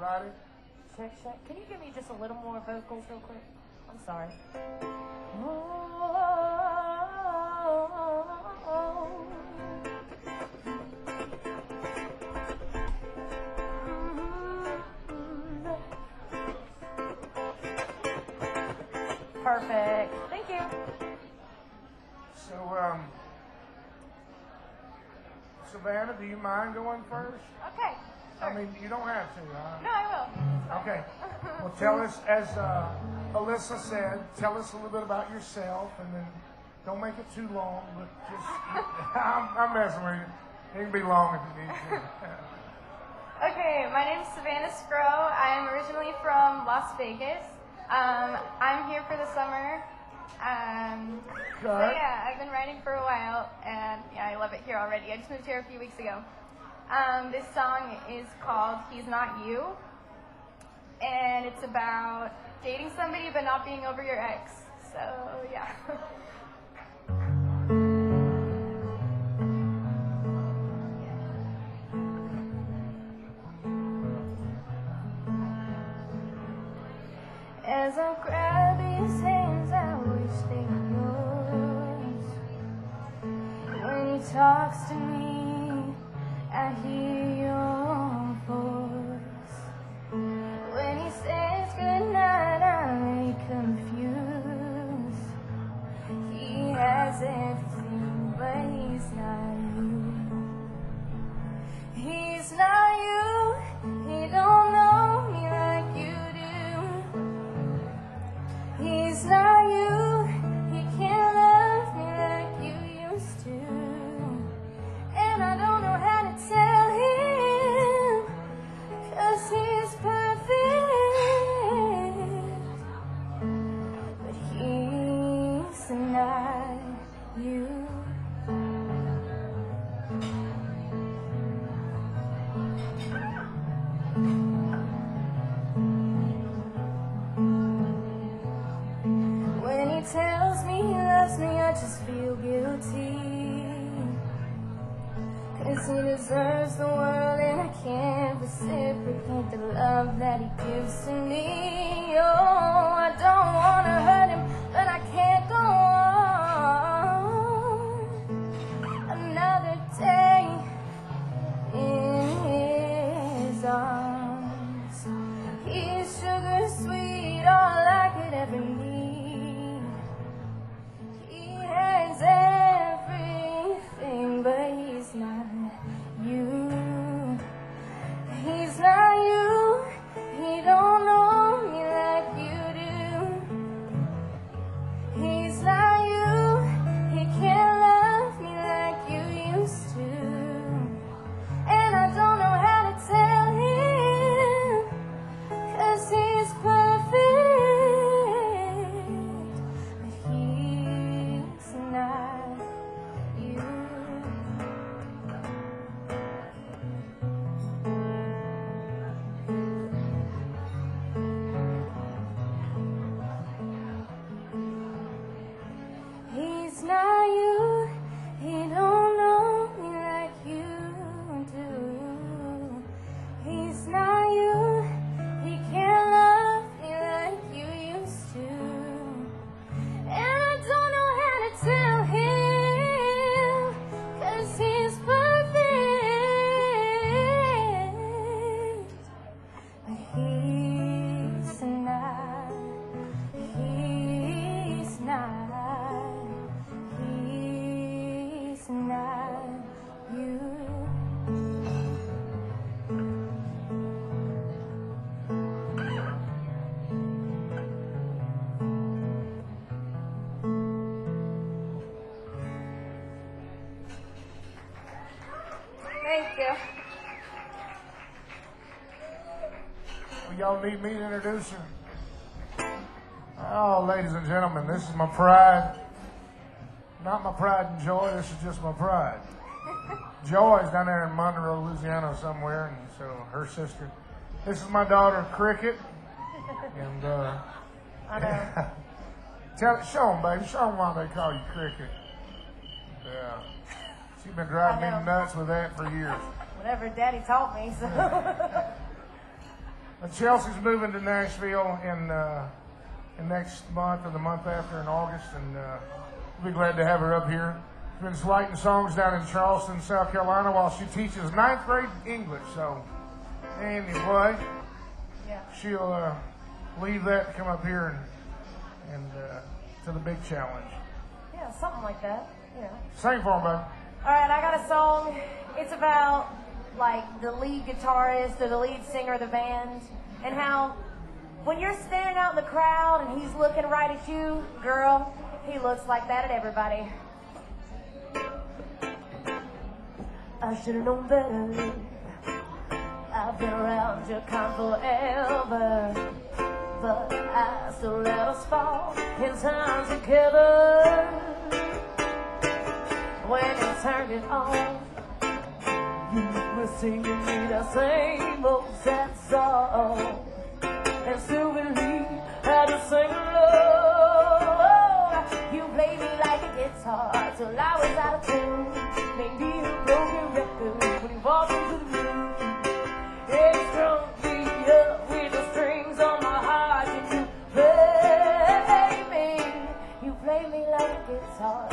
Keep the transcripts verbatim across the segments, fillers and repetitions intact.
everybody. Check, check. Can you give me just a little more vocals real quick? I'm sorry. Perfect. Thank you. So, um, Savannah, do you mind going first? Okay. Sure. I mean, you don't have to, huh? No, I will. Okay. Well, tell us, as uh, Alyssa said, tell us a little bit about yourself, and then don't make it too long, but just, I'm, I'm messing with you. It can be long if you need to. Okay, my name is Savannah Scrow. I'm originally from Las Vegas. Um, I'm here for the summer. Um, so yeah, I've been writing for a while, and yeah, I love it here already. I just moved here a few weeks ago. Um, this song is called He's Not You, and it's about dating somebody but not being over your ex. So yeah. As I grab his hands, I wish they were yours. When he talks to me, I hear your voice. When he says goodnight, I'm confused. He has everything, but he's not you. He's not you. He don't know me like you do. He's not you. He can't love me like you used to. And I don't know how to tell him, 'cause he's perfect, but he's not you. When he tells me he loves me, I just feel guilty. 'Cause he deserves the world, and I can't reciprocate the love that he gives to me. Oh, I don't want to hurt him, but I can't go on another day in his arms. He's sugar sweet, all I could ever need. He has everything, but he's not you. He's not you. He don't know me like you do. He's not you. He can't love me like you used to. And I don't know how to tell him, 'cause he's perfect, but he's not you. He's not you. He don't know me like you do. He's not you. He can't love me like you used to. And I don't know how to tell him, 'cause he's perfect, but he's not. He's not. He's not you. Thank you. Well, y'all need me to introduce her? Oh, ladies and gentlemen, this is my pride. Not my pride and joy, this is just my pride. Joy's down there in Monroe, Louisiana somewhere, and so her sister. This is my daughter, Cricket. And, uh... I know. Tell, show them, baby. Show them why they call you Cricket. Yeah. She's been driving I know. me nuts with that for years. Whatever Daddy taught me, so. Uh, Chelsea's moving to Nashville in uh, in next month or the month after in August, and uh, we'll be glad to have her up here. She's been writing songs down in Charleston, South Carolina, while she teaches ninth grade English. So, anyway, Yeah. she'll uh, leave that to come up here and, and uh, to the big challenge. Yeah, something like that. Yeah. Sing for 'em, baby. All right, I got a song. It's about like the lead guitarist or the lead singer of the band, and how when you're standing out in the crowd and he's looking right at you, girl, he looks like that at everybody. I should have known better. I've been around your kind forever, but I still let us fall in time together. When you turned it on, you were singing me the same old sad song, and still believe how to sing along. You played me like a guitar till I was out of tune. Maybe a broken record when you walked into the room. Yeah, you strung me up with the strings on my heart, and you play me. You play me like a guitar.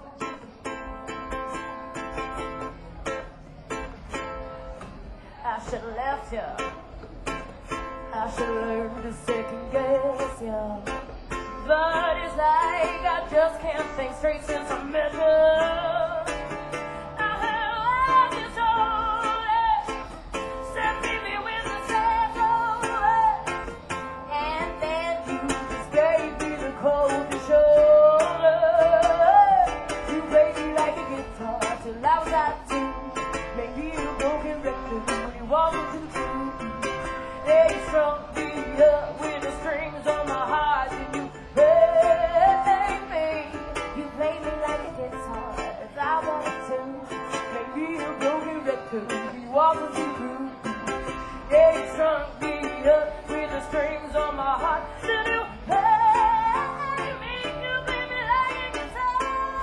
I should have left you. I should have learned to second guess you. But it's like I just can't think straight since I met you. I heard you told it, said meet me when the sun's over, and then you just gave me the cold shoulder. You played me like a guitar till I was out of tune. Maybe a broken record when you walk into the room. Yeah, you strung me up with the strings on my heart, and you played me. You played me like a guitar if I wanted to. Maybe a broken record when you walk into the room. Yeah, you strung me up with the strings on my heart, and you played me. You played me like a guitar.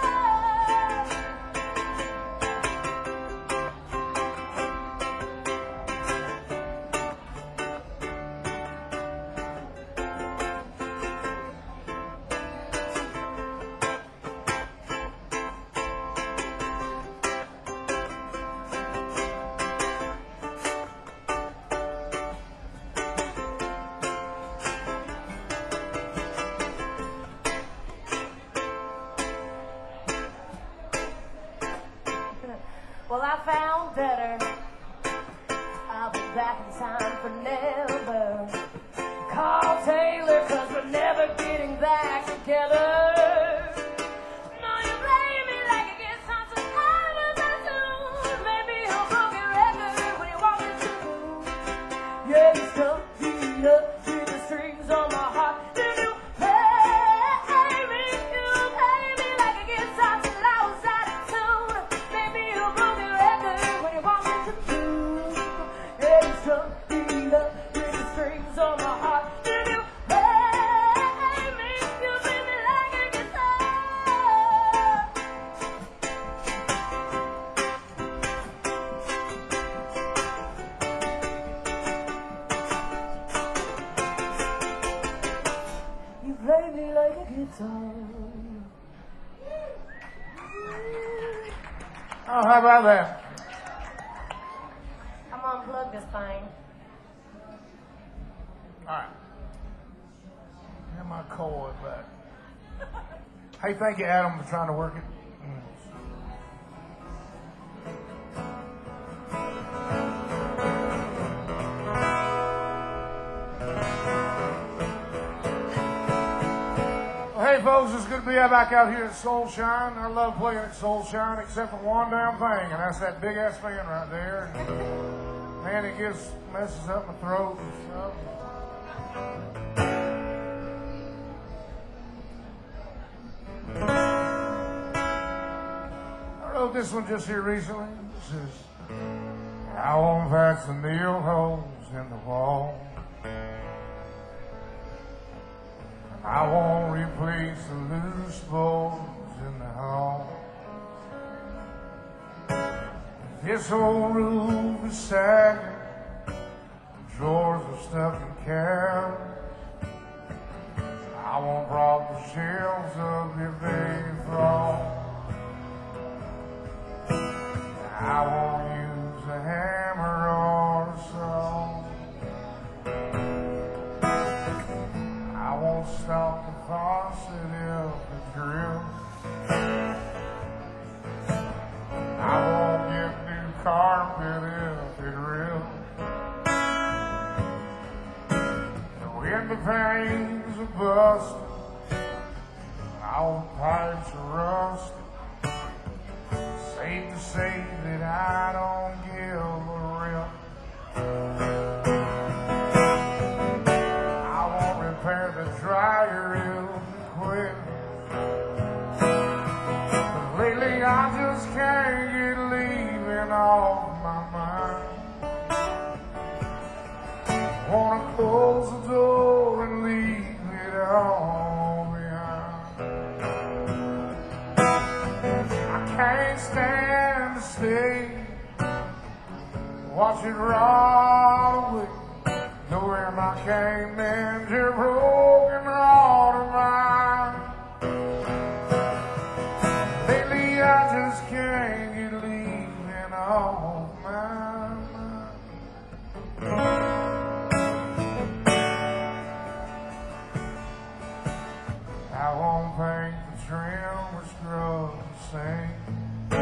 Well, I found better. I'll be back in time for never. Call Taylor, cause we're never getting back together. No, you play me like a guitar, so I was out of tune. Maybe a broken record when you walk into the room. Yeah, you stuck me up with the strings on my heart. Then you play me, you play me like a guitar till I was out of tune. Maybe a broken record when you walk into the room. Yeah, you stuck me up with the strings on my heart. Then you play me, you play me like a guitar. You play me like a guitar. Oh, how about that? I'm gonna unplug this thing. All right. Get my cord back. Hey, thank you, Adam, for trying to work it. Mm. Well, hey, folks, it's good to be back out here at Soul Shine. I love playing at Soul Shine, except for one damn thing, and that's that big ass fan right there. And, man, it gets messes up my throat and stuff. I wrote this one just here recently. This is I won't patch the nail holes in the wall. I won't replace the loose bolts in the hall. This old roof is sagging, drawers are stuffed in cabs. I won't prop the shelves up if they fall. I won't use a hammer or a saw. I won't stop the faucet if it drips. I won't get new carpet if it rips. When the panes are busted, all the pipes are rusted, safe to say that I don't give a rip. I won't repair the dryer if it quit. But lately I just can't get leaving off my mind. Wanna close the door and leave it all behind. I can't stand to stay, watch it rot away, knowing I can't mend your broken heart of mine. Lately I just can't get leaving off my mind. I won't paint the trim or scrub the sink.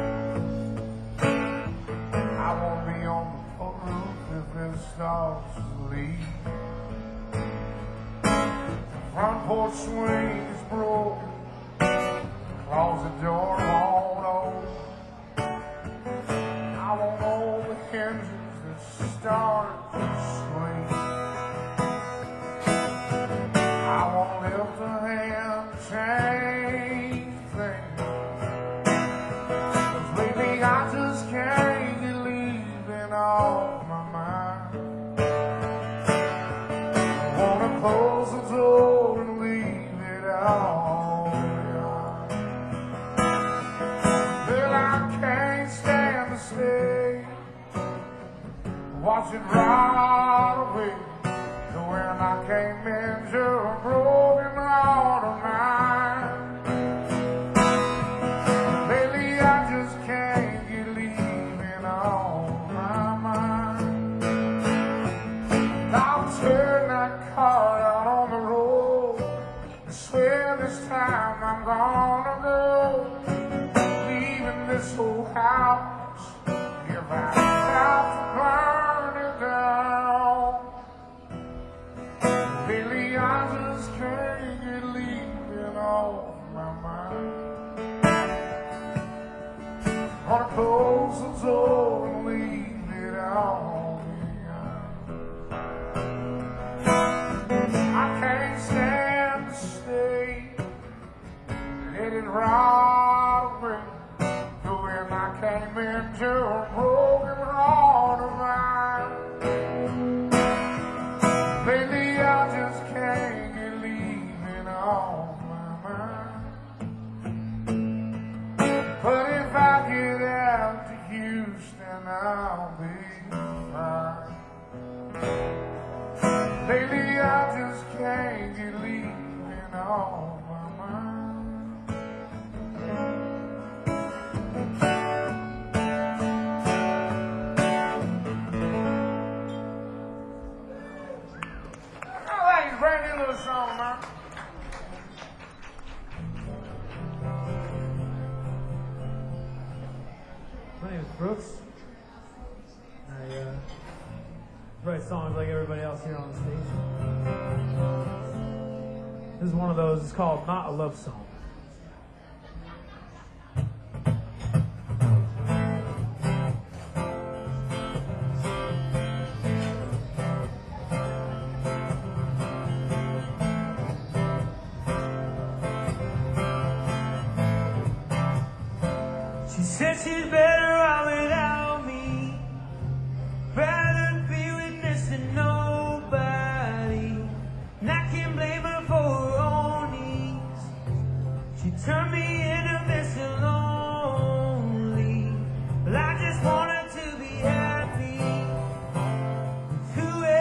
I won't be on the roof if it starts to leak. The front porch swing is broken, the closet door won't open. I won't hold the hinges that start to swing. I won't lift a hand to change things. 'Cause lately I just can't get leaving off my mind. I wanna close the door and leave it all behind. Well, I can't stand to stay, watch it rot away, when I can't mend your broken heart of mine. Lately I just can't get leaving on my mind. I'll turn that car out on the road, I swear this time I'm gonna go, leaving this whole house if I have to burn it down. Lately I just can't get leaving off my mind. Gonna close the door and leave it all behind. I can't stand to stay, let it rot away, knowing I can't mend your broken heart of mine. Lately I just can't get leaving off my mind. But if I get out to Houston, I'll be fine. Lately I just can't get leaving off my mind. Brand new little song, man. My name is Brooks. I uh, write songs like everybody else here on the stage. This is one of those. It's called Not a Love Song. She said she's better off without me, rather be witnessing nobody, and I can't blame her for her own needs. She turned me into Mister Lonely, but I just want her to be happy with whoever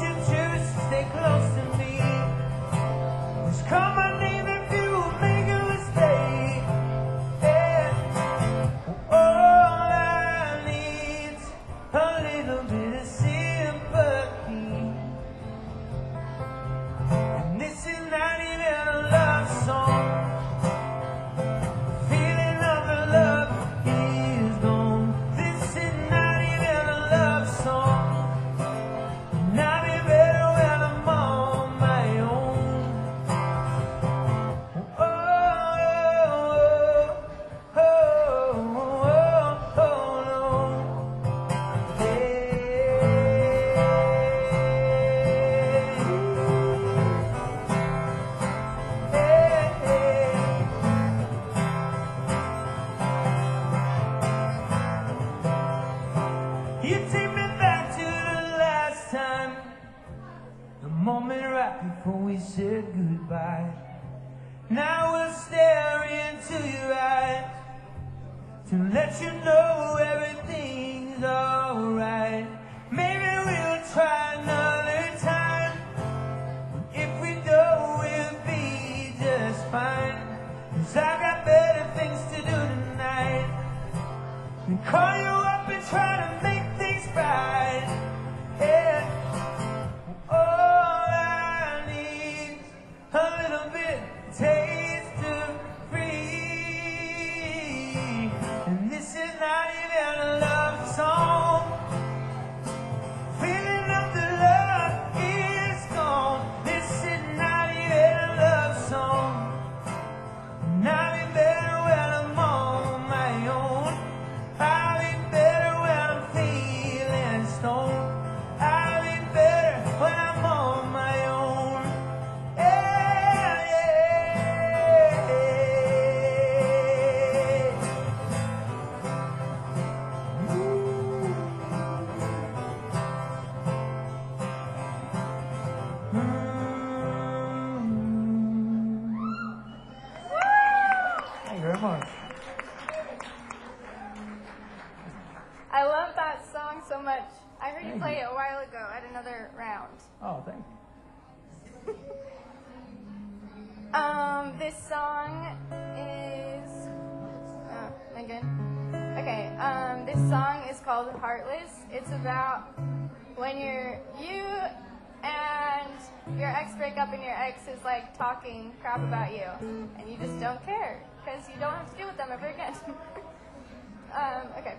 you choose to stay close to me. Just call my name if you make a mistake. Yeah. All I need's a little bit of sympathy. And this is not even a love song. Feeling of the love is gone. This is not even a love song. And I'll be better when I'm on my own. Oh, oh, oh, oh, oh, oh, no. You take me back to the last time, the moment right before we said goodbye. Now we'll stare into your eyes to let you know everything's alright. Maybe we'll try another time. If we do, we'll be just fine. 'Cause I got better things to do tonight than call you up and try to make things right. Yeah. All I need's a little bit taste of free. And this is not even a love song. Feeling of the love is gone. This is not even a love song. And I'll be better when I'm on my own. I'll be better when I'm feeling stoned. I'll be better when I'm on my own. Yeah, yeah. Thank you very much. I love that song so much. I heard you play it a while ago at another round. Oh, thank you. Um, this song is. Oh, am I good? Okay. Um, this song is called "Heartless." It's about when you're you and your ex break up and your ex is like talking crap about you, and you just don't care because you don't have to deal with them ever again. um, okay.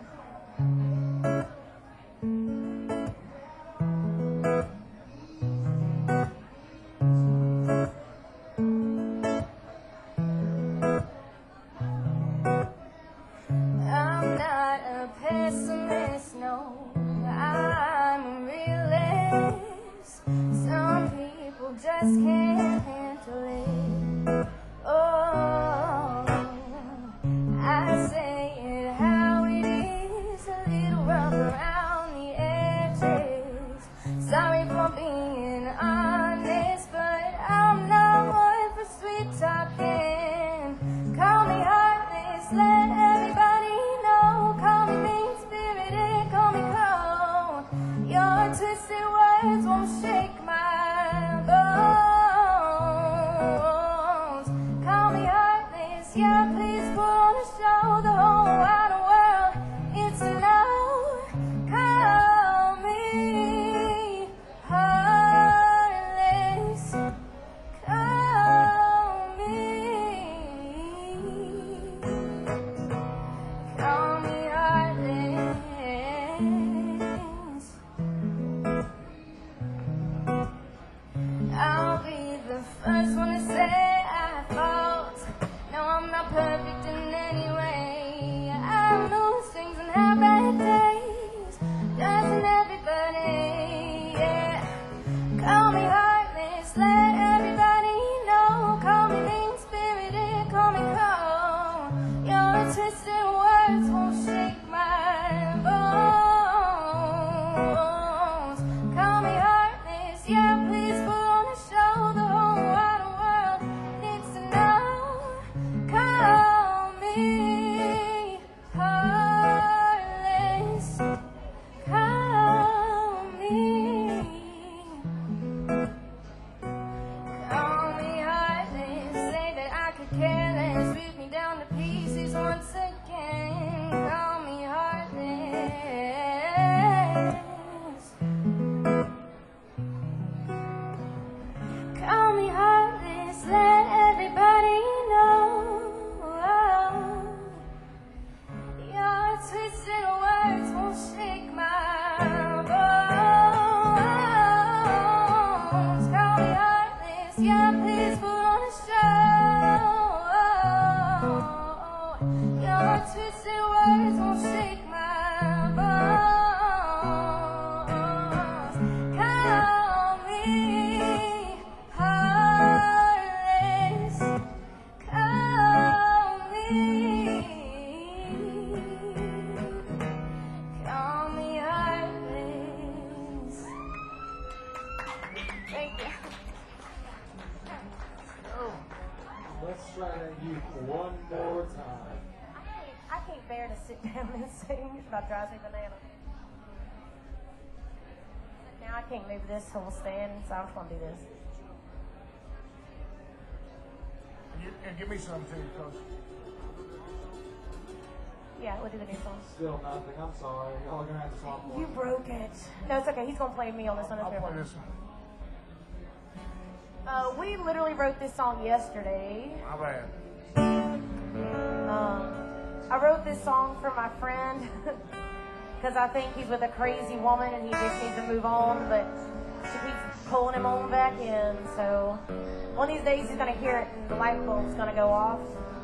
I'm not a pessimist, no, I'm a realist. Some people just can't handle it. Oh, I say it how it is, a little rough around the edges. Sorry for being honest, but I'm not one for sweet talking. Call me heartless, let everybody know. Call me mean-spirited, call me cold. Your twisted words won't shake my bones. Call me heartless, yeah, please put on a show. The whole wide world, it's a no. Call me heartless. Call me. Call me heartless. I'll be the first one to say I fault. No, I'm not perfect in any way. I lose things and have bad days. Doesn't everybody? Yeah. Call me heartless, let everybody know. Call me mean-spirited, call me cold. Your twisted words won't shake my bones. Call me heartless, yeah, please put on a show. The whole wide world needs to know. Call me heartless. Call me Thank you. Let's try that youth one more time. I can't bear to sit down and sing. It about drives me bananas. Now I can't move this whole stand, so I'm just going to do this. You, and give me some too, cause Yeah, we'll do the new song. Still nothing. I'm sorry. Y'all are gonna have to swap one. You broke it. No, it's okay. He's going to play me on this one. I'll It's play okay. this one. Uh, we literally wrote this song yesterday. My bad. Um, I wrote this song for my friend because I think he's with a crazy woman and he just needs to move on, but she keeps pulling him on back in. So one of these days he's going to hear it and the light bulb's going to go off.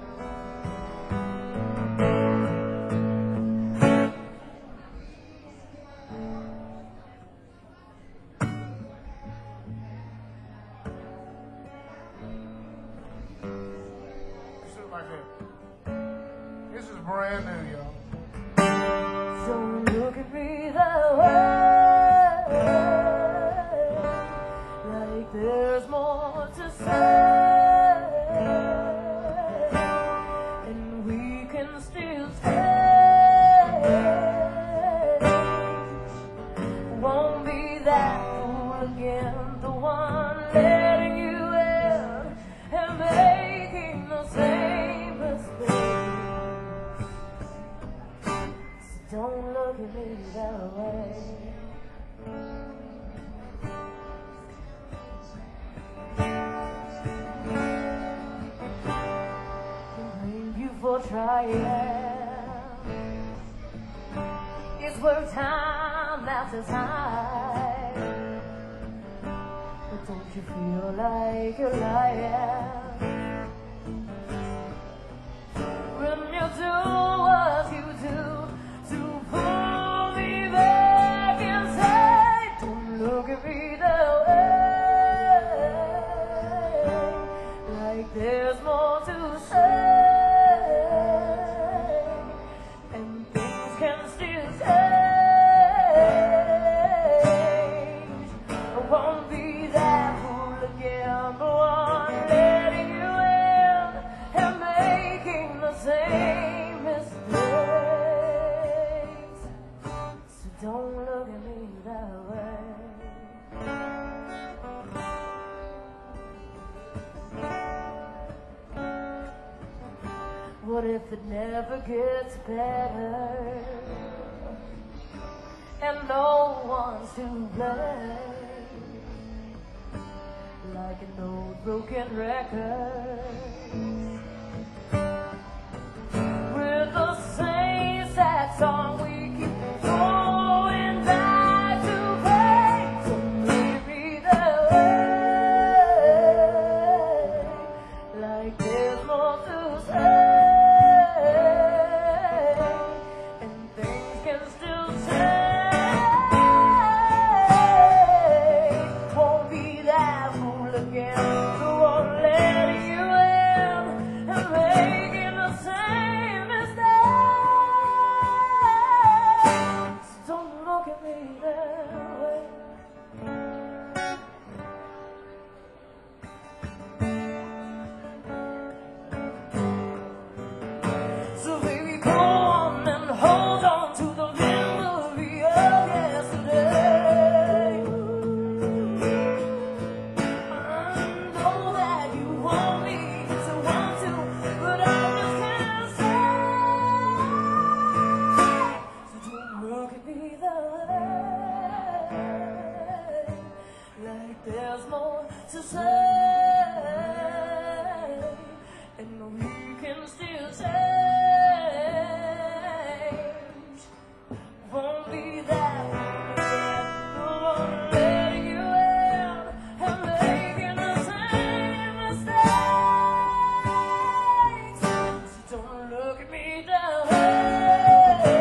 This is brand new, y'all. Don't look at me that way, like there's more to say, and we can still change. Won't be that fool again, the one letting you in and making the same mistake. Don't look at me that way. Thank you for trying. It's worth time after time. But don't you feel like you're lying when you do what you do? Pull me back inside. Don't look at me that way, like there's more to say, and things can still change. I won't be that fool again, but one letting you in and making the same mistake. Don't look at me that way. What if it never gets better and no one's to blame? Like an old broken record with the same sad song we keep going back to play. Don't leave me that way, like there's more to say, and things can still change. Won't be that fool again, the one letting you in and making the same mistake. Don't look at me that way. So baby, go on and hold on to the memory of yesterday. I know that you want me to want to, but I just can't say. So don't look at me that way, like there's more to say, and we can still change. Won't be that one letting you in and making the same mistakes. So don't look at me that way,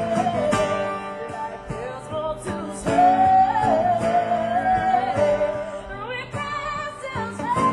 like there's more to say, and we can still change.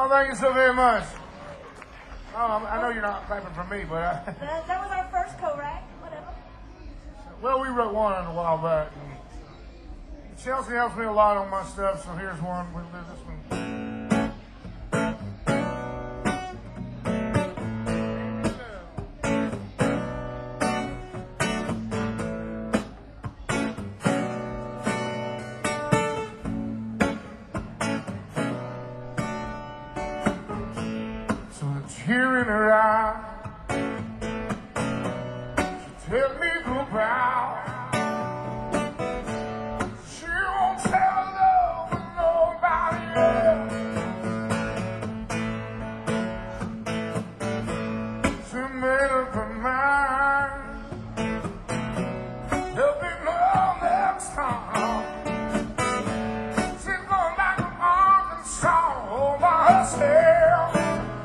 Oh, thank you so very much. Oh, I'm- I know you're not clapping for me, but I, That, that was our first co-write. Whatever. well, we wrote one a while back. And Chelsea helps me a lot on my stuff, so here's one. We'll do this one. So it's here in her eye. She tell me goodbye. She won't tell love with nobody else. She made up her mind. There'll be no next time. She's going back to Arkansas all by herself.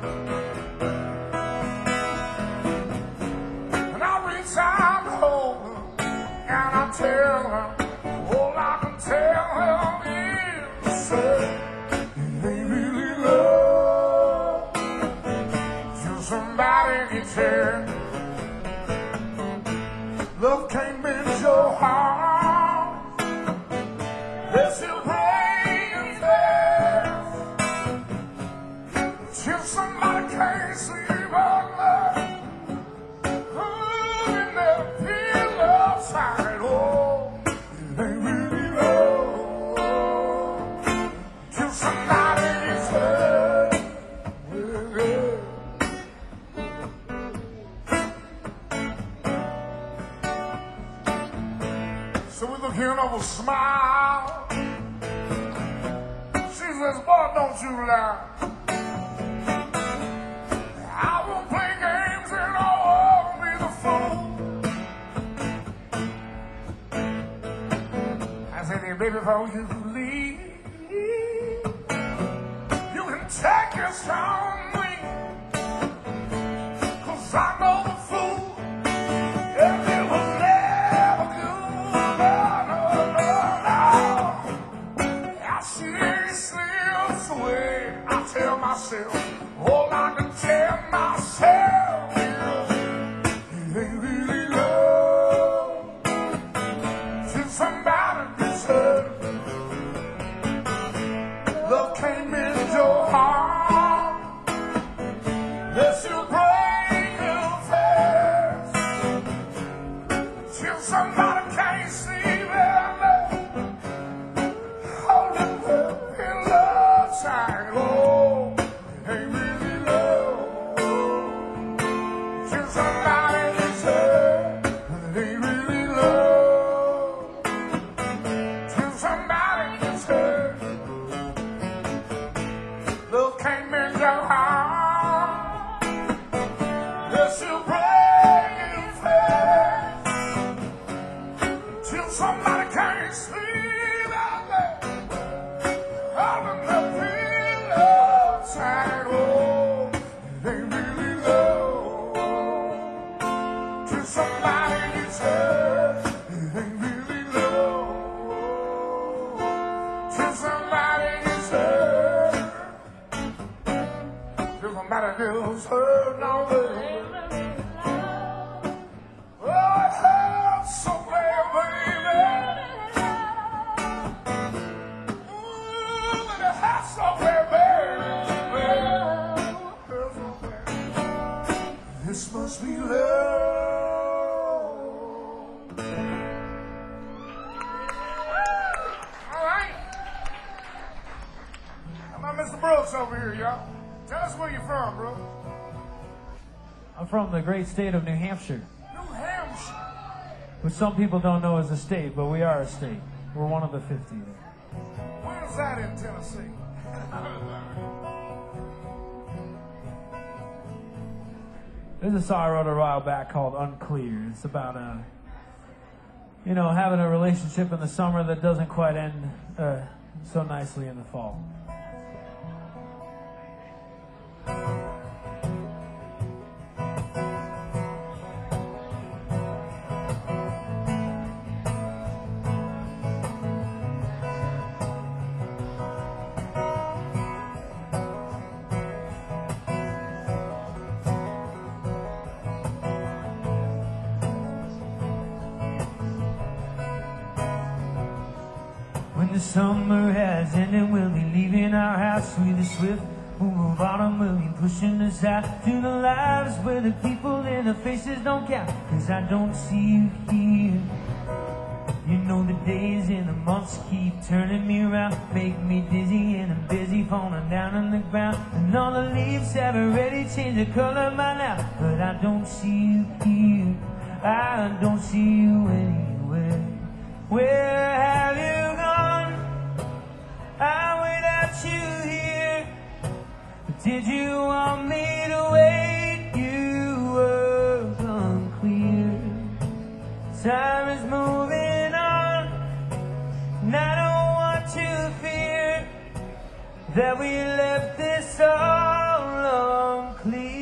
And I reach out to hold her, and I tell her, all I can tell her is, say, it ain't really love till somebody gets hurt. Love can't bend your heart. They still break and fast till somebody can't sleep on love. In their pillow side, oh, it ain't really love till somebody is hurt. So we look here and over smile. She says, boy, don't you lie. I won't play games and I'll be the fool. I said, hey, baby, before you leave, you can take your strong wing. Cause I know the fool, and it was never good. No, no, no, no. I see slips away. I tell myself, all I can tell myself is, it ain't really love till somebody gets hurt. Love can't mend your heart. Let you break you fast till somebody can't see them. Holding the pillow tight. Oh, it ain't really love till somebody gets hurt. It ain't really love till somebody gets hurt. Love can't mend your heart. Yes, you break you fast till somebody can't sleep out there. Holding the pillow tight. Oh, it ain't really love till somebody gets hurt. It ain't really love till somebody gets hurt. Till somebody gets hurt now, baby. Oh, it hurts so bad, baby. Ooh, but it hurts so bad, baby. Hurts so bad. This must be love. All right. How about Mister Brooks over here, y'all? Tell us where you're from, bro. I'm from the great state of New Hampshire, New Hampshire. which some people don't know is a state, but we are a state. We're one of the fifty there. Where's that in Tennessee? There's a song I wrote a while back called Unclear. It's about, uh, you know, having a relationship in the summer that doesn't quite end uh, so nicely in the fall. when the summer has ended, we'll be leaving our house with a swift move of autumn. We'll be pushing us out to the lives where the people in the faces don't count. Cause I don't see you here. You know the days and the months keep turning me around, make me dizzy and I'm busy falling down on the ground. And all the leaves have already changed their color by now, but I don't see you here. I don't see you anywhere. Where have you gone? I'm without you here. Did you want me to wait? You were unclear. Time is moving on, and I don't want to fear that we left this all unclear.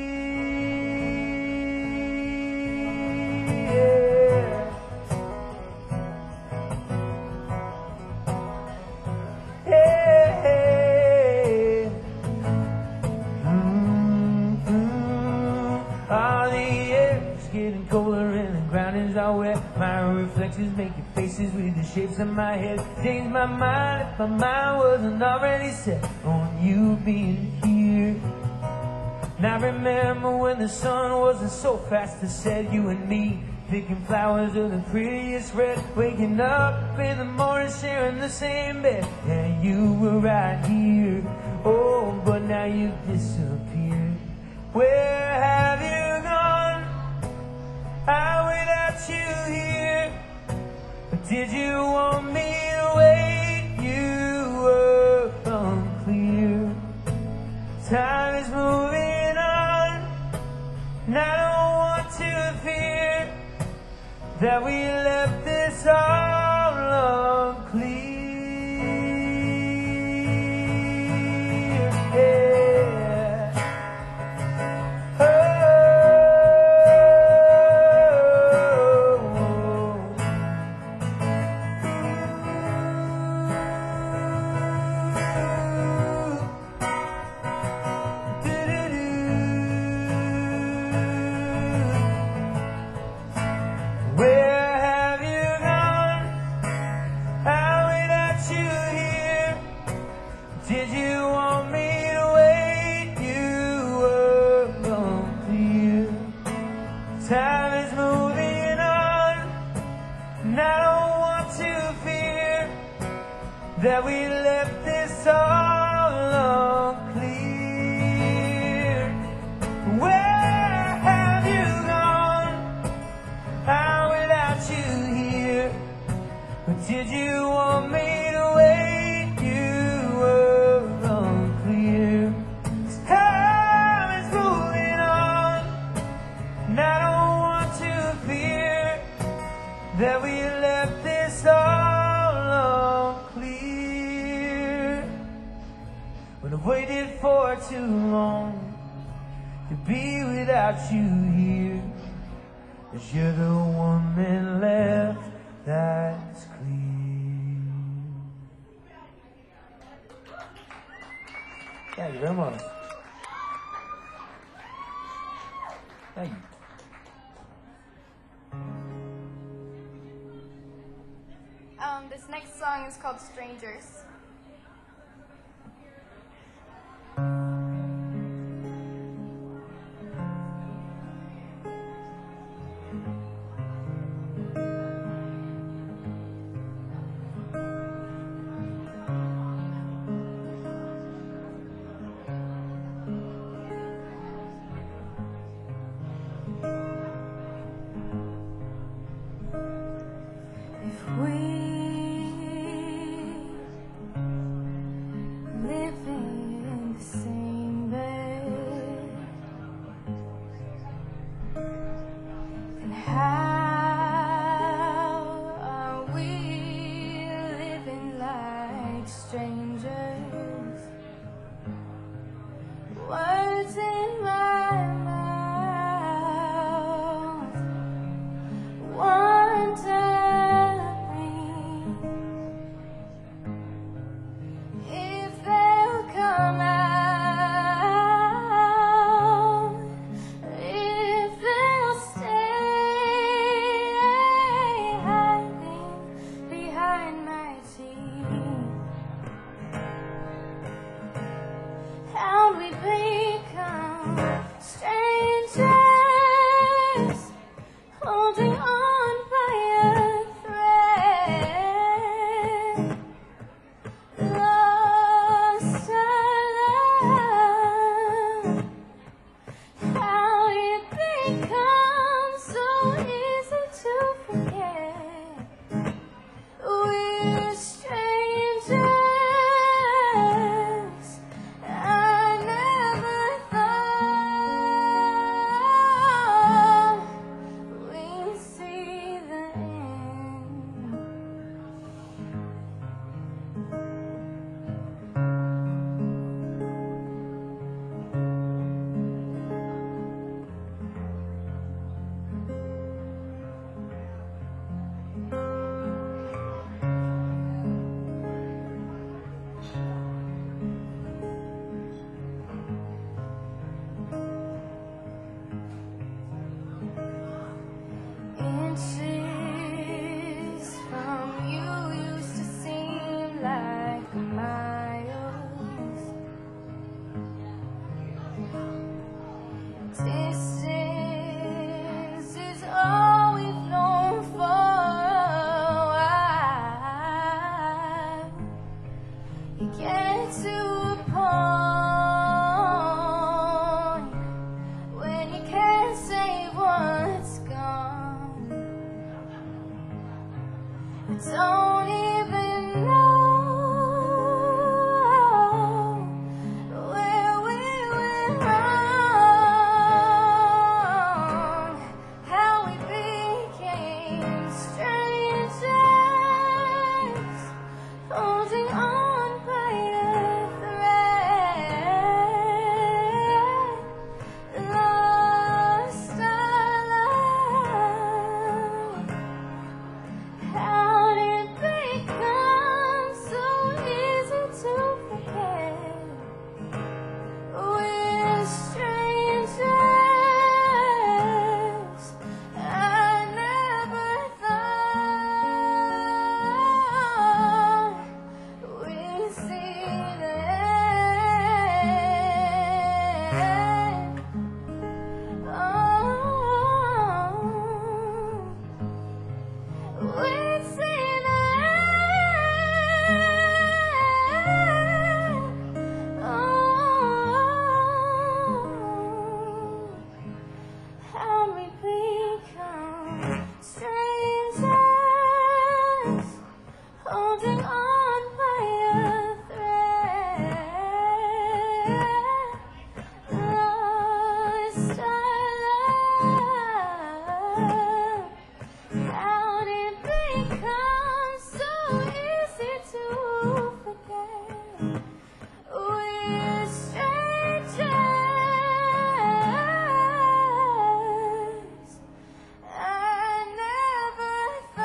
Colder and the ground is all wet. My reflections make your faces with the shapes of my head. Change my mind if my mind wasn't already set on you being here. And I remember when the sun wasn't so fast to set, you and me picking flowers of the prettiest red, waking up in the morning sharing the same bed. And you were right here. Oh, but now you've disappeared. Where have you gone? I'm without you here. But did you want me to wait? You were unclear. Time is moving on, and I don't want to fear that we left this all unclear. Yeah. That we left this all unclear. Where have you gone? I'm without you here. But did you want me to wait? You were unclear. Time is moving on, and I don't want to fear that we left this all I've waited for too long to be without you here. 'Cause you're the one that left that's clear. Thank you very much. Thank you. Um, this next song is called Strangers. If we don't even know where we went wrong, how we became strangers, holding on by a thread, lost our love. How did it become so easy to forget? We're strangers. I never thought we'd see the end. Oh, we'd see the end. Oh, how we become strangers, holding on by a thread, lost our love. How did it become so easy to forget? We're strangers. I never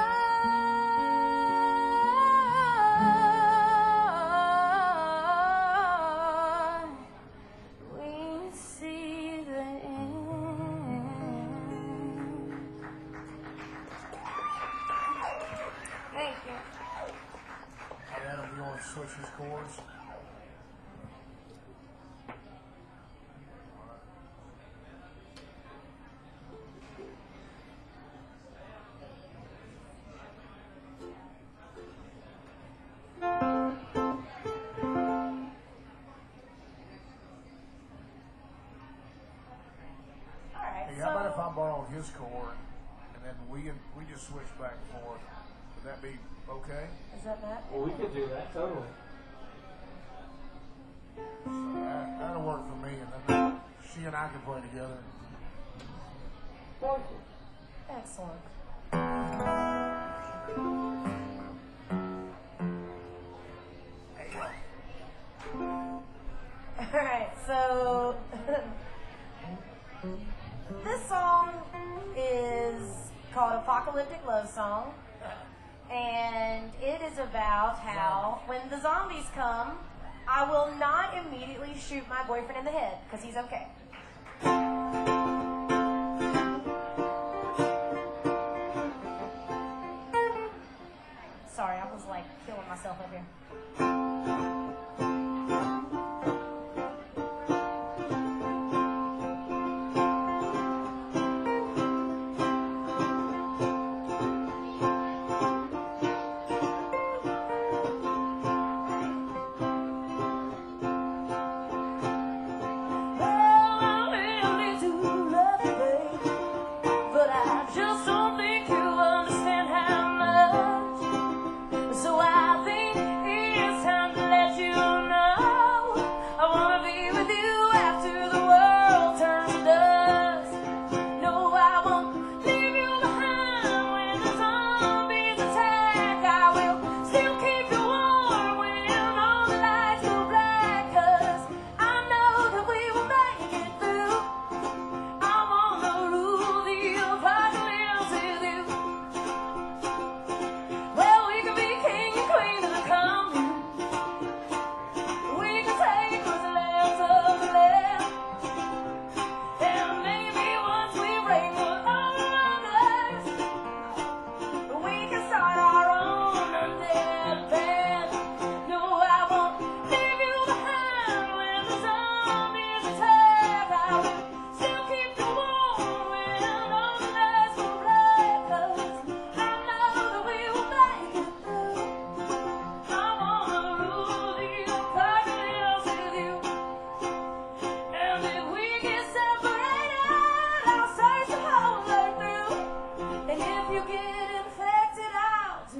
thought we'd see the end. Thank you. Adam, you want to switch his chords? All right. Hey, how about if So, I borrowed his chord and then we can, we just switch back and forth? Would that be okay? is that Matt? Well, we could do that, totally. So that, that'll work for me, and then she and I can play together. Excellent. All right. So this song is called Apocalyptic Love Song. And it is about how when the zombies come, I will not immediately shoot my boyfriend in the head because he's okay. Sorry, I was like killing myself up here.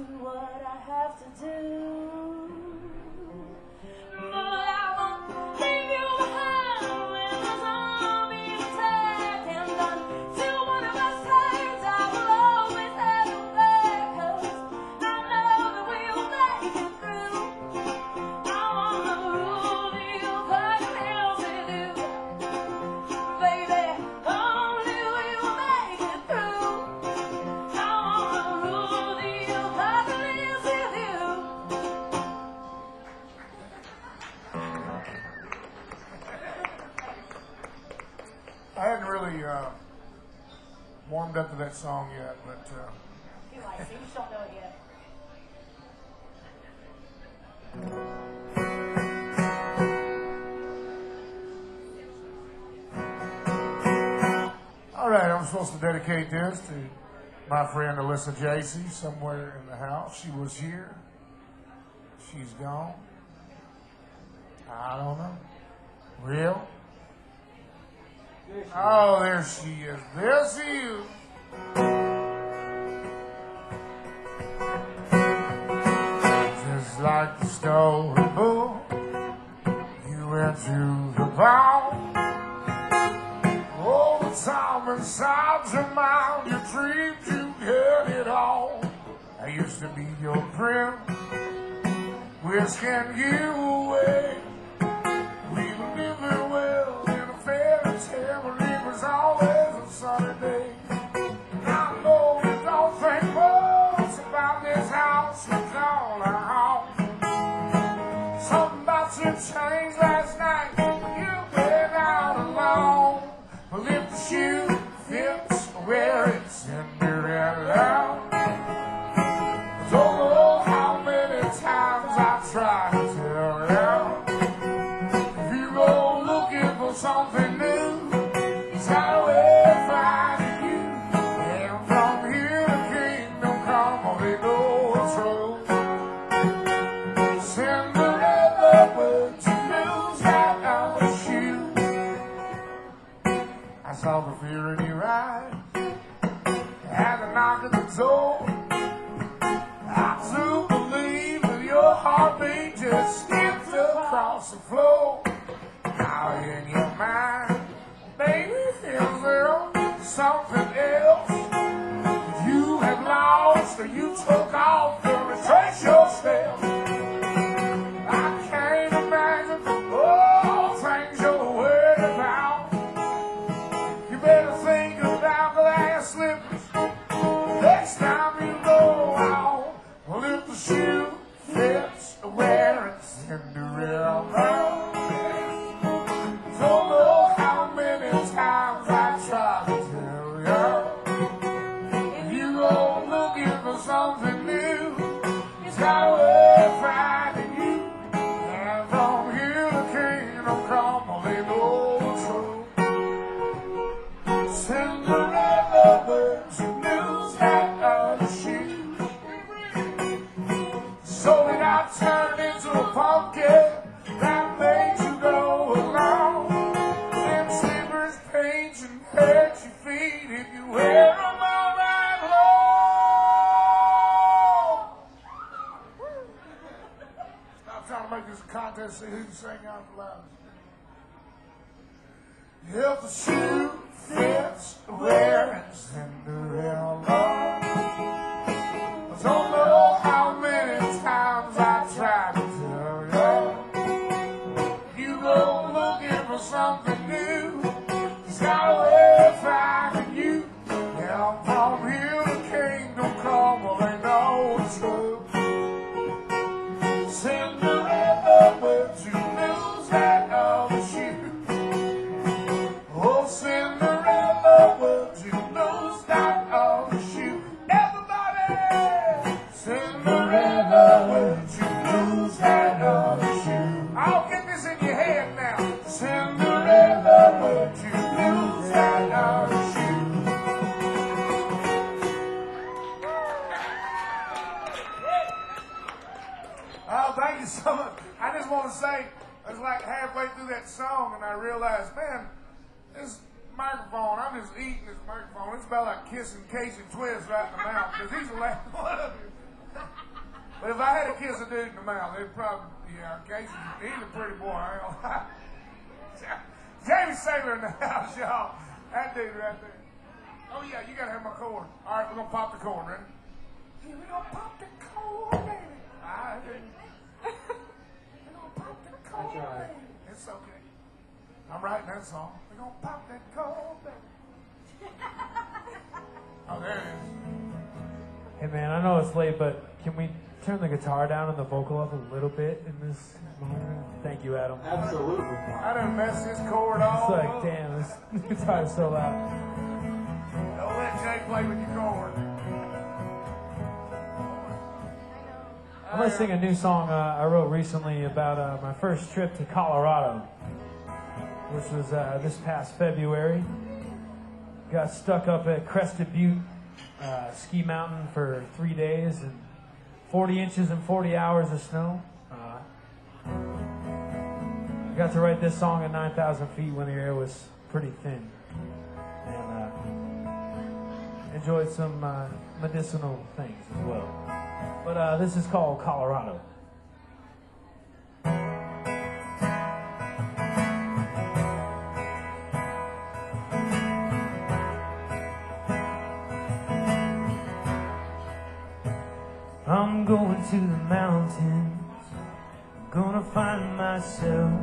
do what I have to do. But I won't leave you behind when the zombie attack. And until one of us turns, I will always have you back. 'Cause I know that we'll make it through. I wanna rule you like hell to do. Baby, only we will make it through. I wanna rule you like hell to do. I hadn't really uh, warmed up to that song yet, but uh, You like it, you just don't know it yet. all right, I'm supposed to dedicate this to my friend Alyssa J C somewhere in the house. She was here. She's gone. I don't know. Real? Oh, there she is. There she is. Just like the storybook, you went to the ball. All the time inside your mind, you dreamed you had it all. I used to be your friend, whisking you away. We were living well in a fairy tale, and it was always a sunny day. I know you don't think much about this house you call a home. Something about you changed last night. You went out alone. Well, if the shoe fits, wear it, Cinderella. Don't know how many times I tried to tell you. If you go looking for something new, it's how we're finding you. And from here to kingdom come, only know it's true. Cinderella, would you lose that other shoe? I saw the fear in your eyes, had a knock at the door. I do believe that your heartbeat just skipped across the floor. Now in your mind, baby, is there something else that you have lost or you took off to retrace your steps? I can't imagine all things you're worried about. You better think about glass slippers next time you go out. Well, if the shoe fits, wear it, Cinderella. Don't know how many times I tried to tell you. If you go looking for something new, it's got a way of finding you. And from here to kingdom come, well, they know the truth. Cinderella, would you lose that other shoe? So did I turn into a pumpkin that made you go along? Them slippers paint and hurt your feet if you wear them all night long. I'm trying to make this a contest, see who can sing out the loudest. If the shoe fits, wear it, Cinderella. I don't know how many times I tried to tell you. You go looking for something new, it's got a way of finding you. Yeah, from here to kingdom come, well, they know the truth. Cinderella, would you lose that other shoe? Oh, Cinderella, would you lose that other shoe? Everybody! Cinderella, would you lose that other shoe? I'll get this in your head now. Cinderella, would you lose that other shoe? Oh, thank you so much. I just want to say, I was like halfway through that song and I realized, man, this microphone, I'm just eating this microphone. It's about like kissing Casey Twist right in the mouth because he's the last one of you. But if I had to kiss a dude in the mouth, it'd probably, yeah, Casey, he's a pretty boy. Jamie Sailor in the house, y'all. That dude right there. Oh, yeah, you got to have my cord. All right, we're going to pop the cord, ready? Yeah, we're going to pop the cord, baby. All right, baby. We're going to pop the cord, That's right. baby. It's okay. I'm writing that song. We're going to pop that cord, baby. Oh, there it is. Hey man, I know it's late, but can we turn the guitar down and the vocal up a little bit in this moment? Thank you, Adam. Absolutely. I done messed this chord all It's like, up. damn, this, this guitar is so loud. Don't let Jay play with your chord. I'm gonna sing a new song uh, I wrote recently about uh, my first trip to Colorado, which was uh, this past February. Got stuck up at Crested Butte uh, ski mountain for three days and forty inches and forty hours of snow. Uh, I got to write this song at nine thousand feet when the air was pretty thin, and uh, enjoyed some uh, medicinal things as well. But uh, this is called Colorado. I'm going to the mountains, gonna find myself.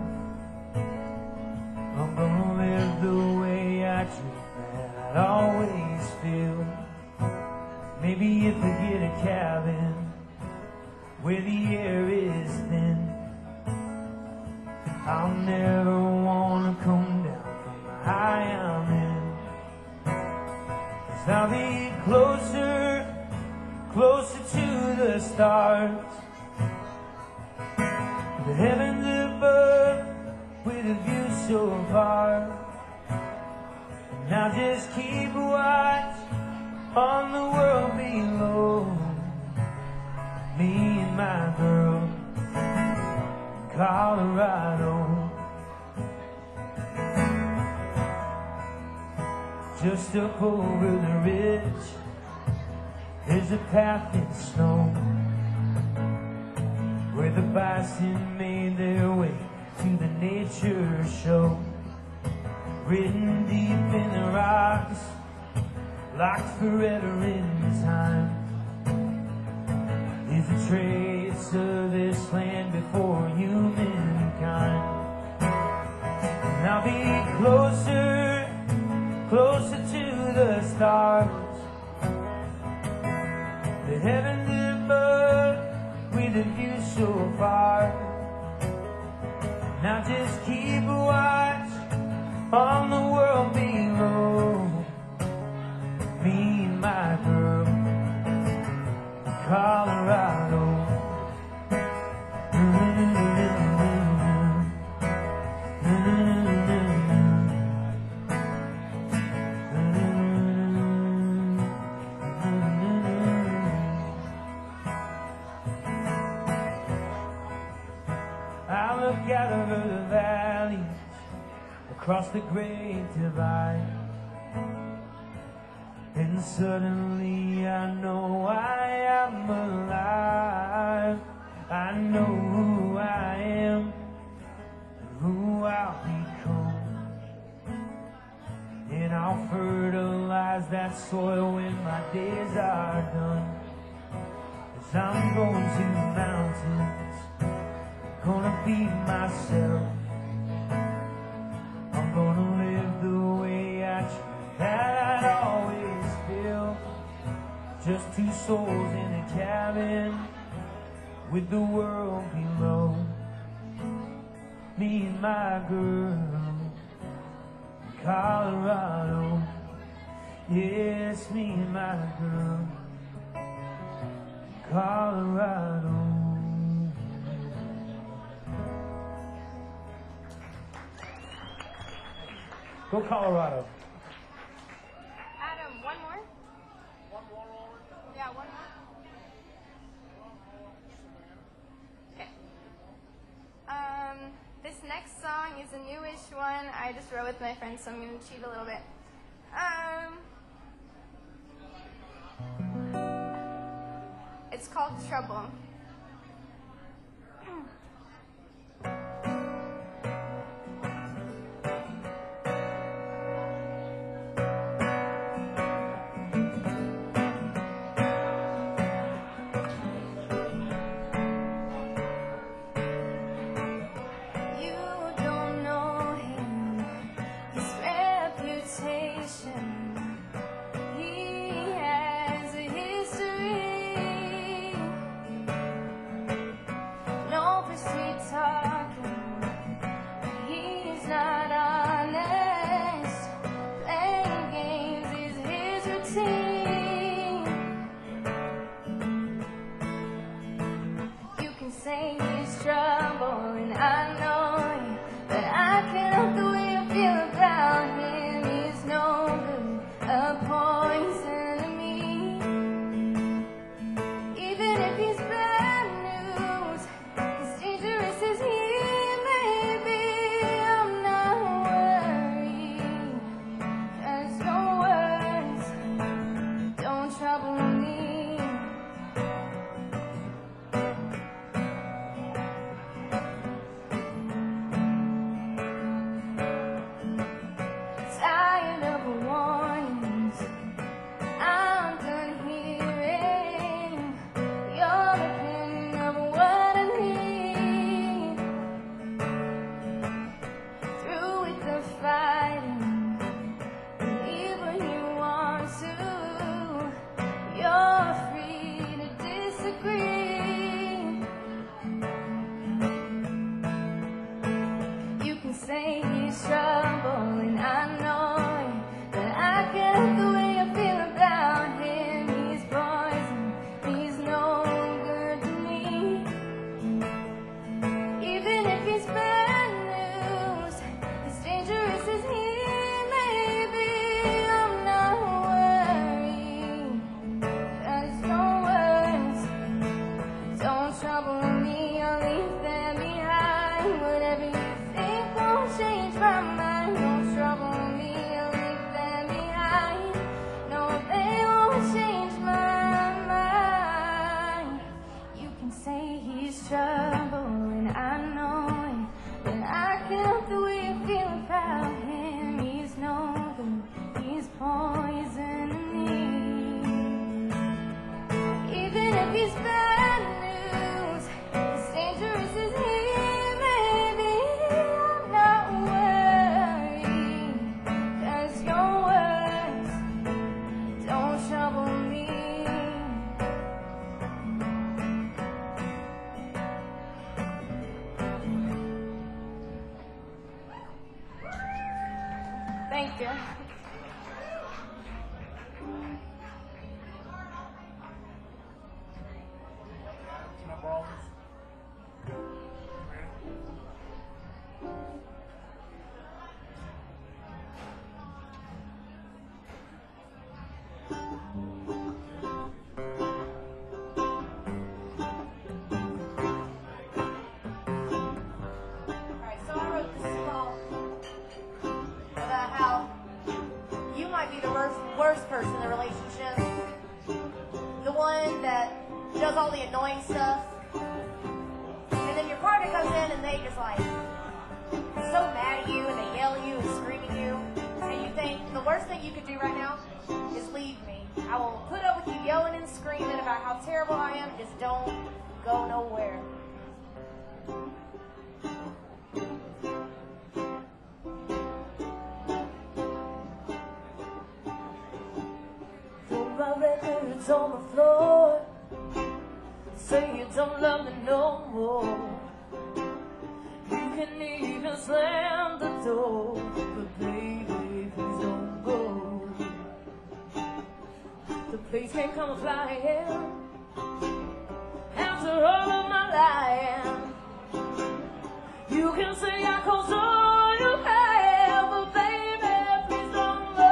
I'm gonna live the way I dream that I'd always feel. Maybe if I get a cabin where the air is thin, I'll never wanna come down from the high I'm in. 'Cause I'll be closer, closer to the stars, the heavens above with a view so far. And I'll just keep watch on the world below, me and my girl in Colorado. Just up over the ridge, there's a path in snow, where the bison made their way to the nature show. Written deep in the rocks, locked forever in time, is a trace of this land before humankind. And I'll be closer, closer to the stars, the heavens above with a view so far. Now just keep a watch on the world below, me and my girl in Colorado. I look out over the valleys, across the great divide, and suddenly I know I am alive. I know who I am and who I'll become, and I'll fertilize that soil when my days are done. As I'm going to the mountains, gonna be myself. I'm gonna live the way I dream that I'd always feel. Just two souls in a cabin with the world below, me and my girl in Colorado. Yes, me and my girl in Colorado. Go Colorado. Adam, one more? One more over. Yeah, one more. Okay. Um, this next song is a newish one I just wrote with my friends, so I'm going to cheat a little bit. Um, it's called Trouble. baby's bad news. As dangerous as he may be, I'm not worried, 'cause your words don't trouble me. Thank you. Alright, so I wrote this song about how you might be the worst, worst person in the relationship. The one that does all the annoying stuff. And then your partner comes in and they just like so mad at you and they yell at you and scream at you. And you think the worst thing you could do right now is leave me. I will put up with you yelling and screaming about how terrible I am. Just don't go nowhere. Throw my records on the floor. Say you don't love me no more. You can even slam the door, but baby, please don't go. The place can come flying after all of my lying. You can say I caused all you have, but baby, please don't go.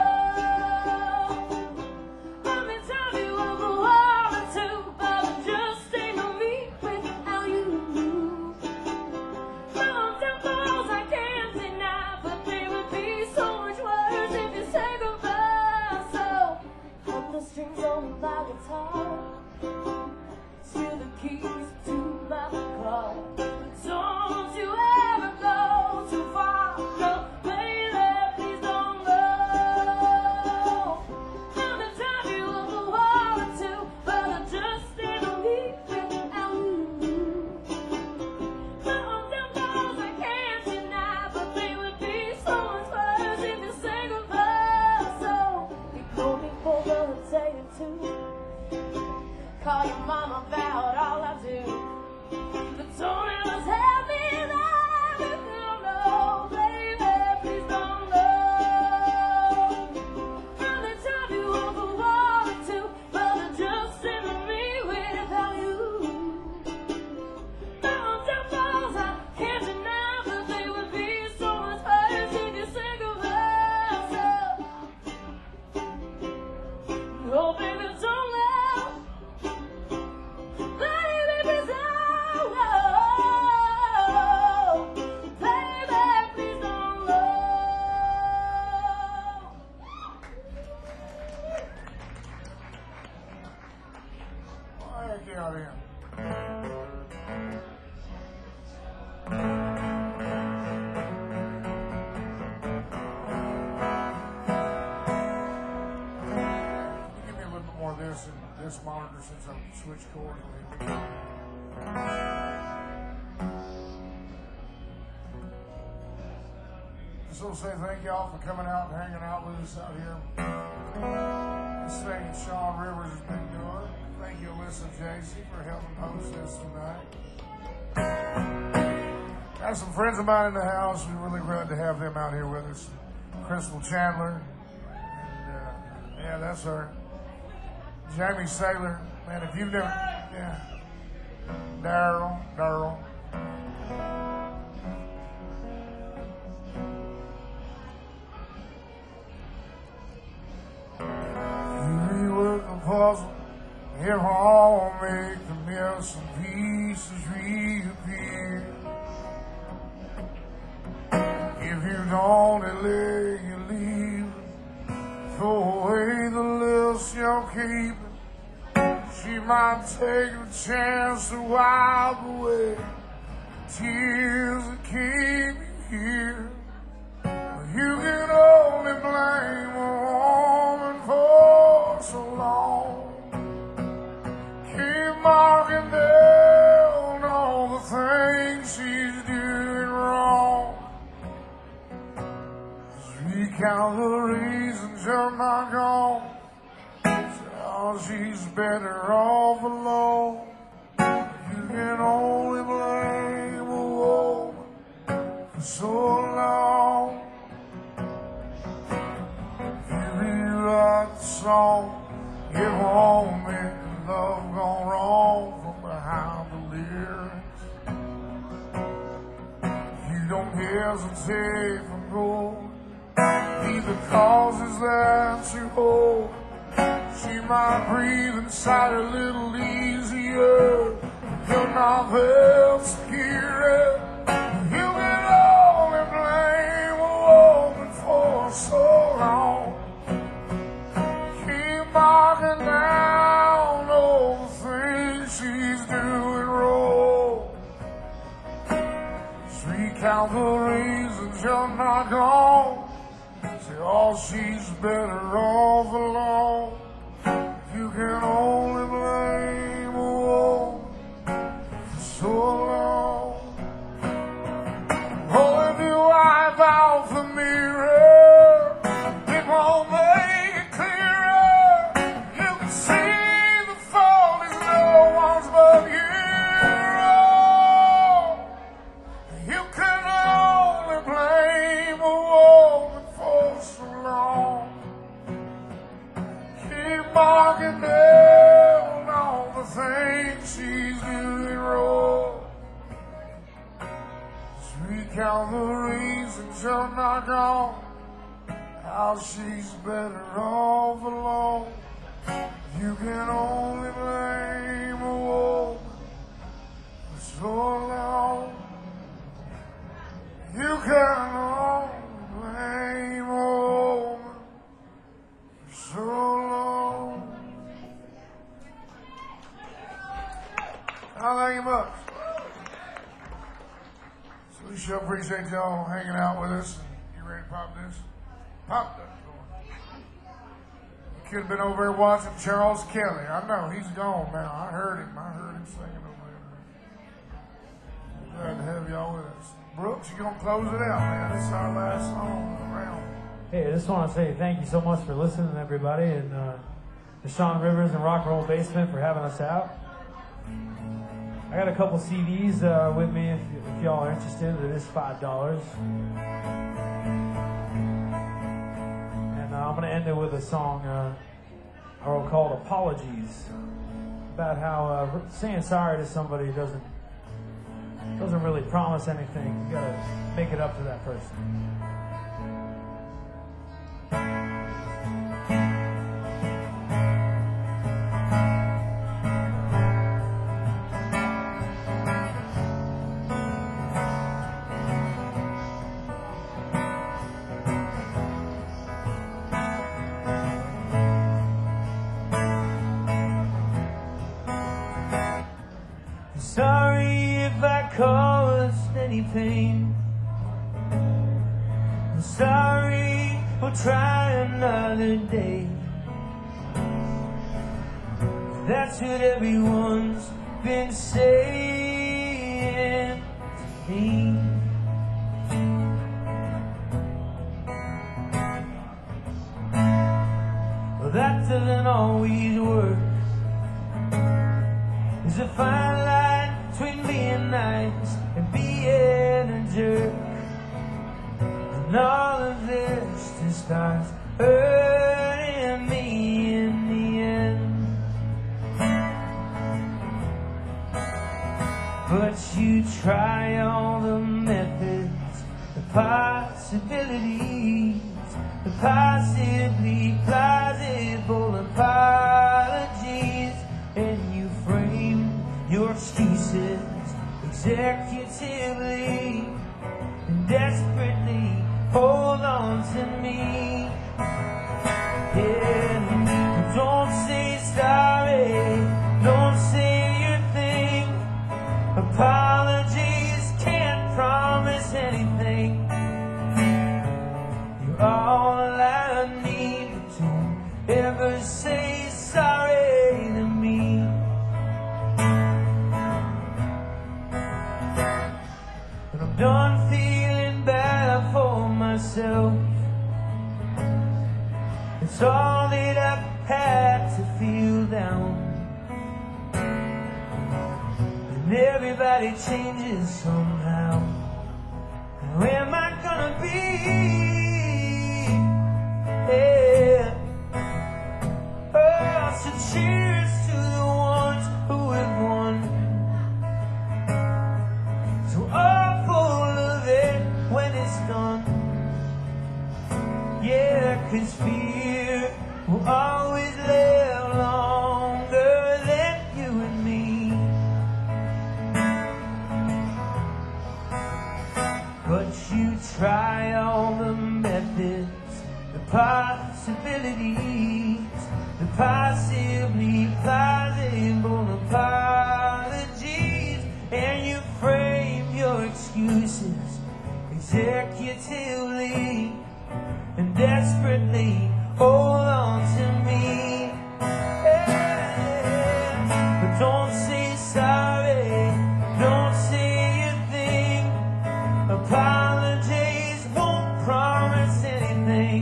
Let me tell you of the world or two, but it just ain't no me without you. Some temples I can't deny, but they would be so much worse if you say goodbye. So hold the strings on my guitar, steal the keys to my car. Don't you ever go too far, no, baby, please don't go. Let me tell you of the world or two, but I just ain't no me without you. Some temples I can't deny, but they would be so much worse if you say goodbye. So ignore me for a day or two. Call your mama about all I do. But don't ever tell me that if you know, baby, please don't go. Let me tell you of the world or two, but I just ain't me without you. Some temples I can't deny, but they would be so much worse if you say goodbye. So, oh baby, don't go. Baby, please don't go. Baby, please don't go. Well, heck yeah, then. Give me a little bit more of this and this monitor since I've switched chords with it. Just want to say thank y'all for coming out and hanging out with us out here. This thing Sean Rivers has been doing. Thank you, Alyssa Jaycee, for helping host this tonight. Got some friends of mine in the house. We're really glad to have them out here with us. Crystal Chandler. And, uh, yeah, that's her. Jamie Saylor. Man, if you've never... Yeah. Daryl. Daryl. You rework the puzzle. If all make the missing pieces reappear. If you don't let you leave, throw away the little she'll keep. She might take a chance to wipe away tears that keep you here. But you can only blame a woman for so long. Keep my Recount the reasons you're not gone. Oh, she's better off alone. You can only blame a woman for so long. If you rewrite the song, it won't make the love gone wrong from behind the lyrics. If you don't hesitate from gold, be the causes that you hold. She might breathe inside a little easier. You're not there to hear it. You can only blame a woman for so long. Keep marking down all the things she's doing wrong. Just recount the reasons you're not gone. Say, oh, she's better off alone. You can only blame a woman for so long. Oh, if you wipe out the mirror, it won't make it clearer. You can see the fault is no one's but you. You can only blame a woman for so long. Keep marking down all the things she's doing wrong. Just recount the reasons you're not gone. How she's better off alone. You can only blame a woman for so long. You can only blame a woman for so long. Oh, thank you much. So we sure appreciate y'all hanging out with us. You ready to pop this? Pop that. You could have been over there watching Charles Kelly. I know, he's gone now. I heard him. I heard him singing over there. Glad to have y'all with us. Brooks, you gonna close it out, man. This is our last song around. Hey, I just want to say thank you so much for listening, everybody, and uh, to Sean Rivers and Rock and Roll Basement for having us out. I got a couple C Ds uh, with me if, if y'all are interested. It is five dollars. And uh, I'm going to end it with a song uh, I wrote called Apologies, about how uh, saying sorry to somebody doesn't doesn't really promise anything. You got to make it up to that person. Sorry if I caused any pain. I'm sorry, we'll try another day. That's what everyone's been saying to me. Well, that doesn't always work. There's a fine line between being nice and being a jerk. And all of this just starts hurting me in the end. But you try all the methods, the possibilities, the possibly plausible apologies, and you frame your excuses executively and desperately hold on to me. Yeah, don't say sorry, don't say your thing. Apologies can't promise anything. You're all I need to ever say sorry to me. But I'm done feeling bad for myself. And everybody changes somehow. Where am I gonna be? Yeah. Oh, so cheers to the ones who have won. So all full of it when it's done. Yeah, 'cause fear will always live longer than you and me. But you try all the methods, the possibilities, the possibly plausible apologies, and you frame your excuses executively and desperately hold on to me. Yeah. But don't say sorry, don't say a thing. Apologies won't promise anything.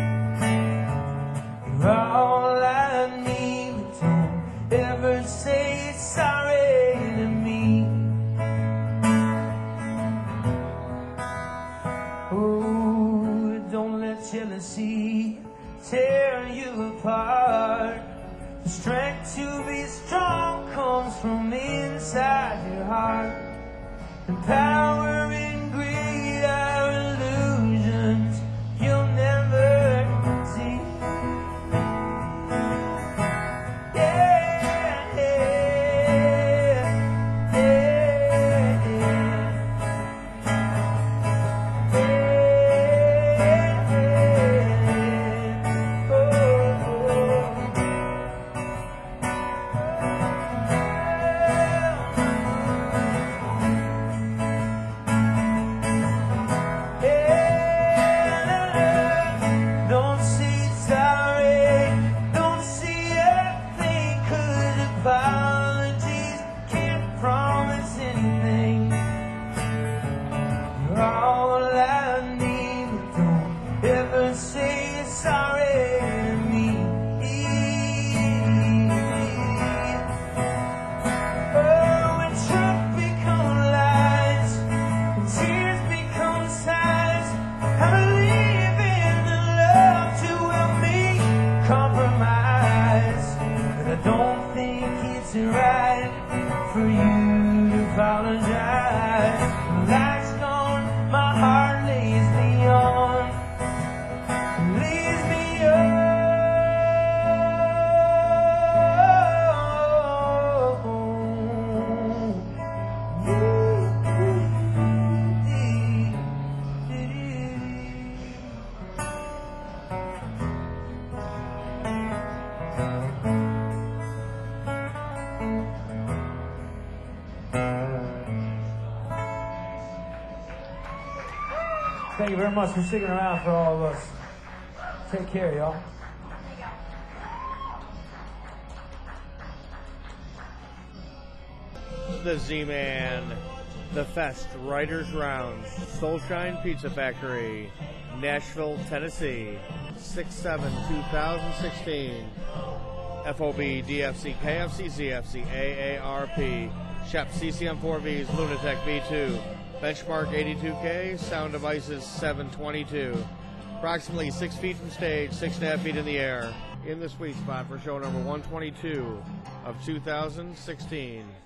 You're all I need, but don't ever say sorry to me. Oh, don't let jealousy tear you apart. The strength to be strong comes from inside your heart. And power and greed are illusions you'll never see. Yeah, yeah, yeah, yeah. Oh, don't say sorry, don't say a thing, 'cause apologies can't promise anything. You're all I need, but don't ever say sorry to me. Oh, when truth becomes lies, and tears become sighs, I believe in the love to help me compromise. But I don't think it's right for you to apologize. The light's gone, my heart lays me on, lays me Thank you very much for sticking around for all of us. Take care, y'all. The Z-Man, the Fest Writers Rounds, Soulshine Pizza Factory, Nashville, Tennessee, six seven twenty sixteen. F O B, D F C, K F C, Z F C, A A R P, Shep, C C M four Vs, Lunatech V two, Benchmark eighty-two K, Sound Devices seven twenty-two. Approximately six feet from stage, six and a half feet in the air. In the sweet spot for show number one twenty-two of two thousand sixteen.